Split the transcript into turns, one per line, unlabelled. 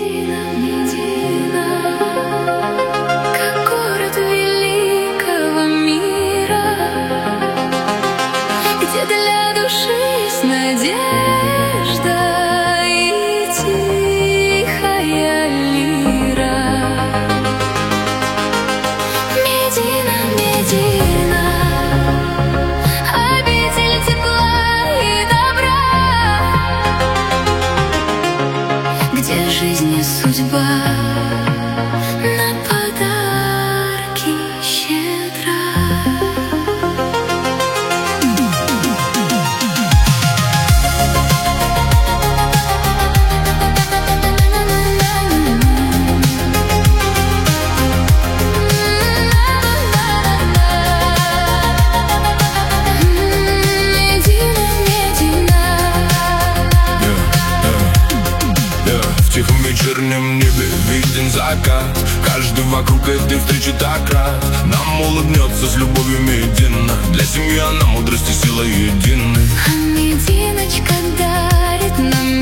Медина, Медина, как город великого мира, где для души есть надежда и тихая лира. Медина, Медина, обитель тепла и добра, где жизнь и судьба на подарки щедра.
В тихом вечернем небе виден закат, каждый вокруг этой встречи так рад. Нам улыбнется с любовью Медина, для семьи она мудрость и сила едины.
А Мединочка дарит нам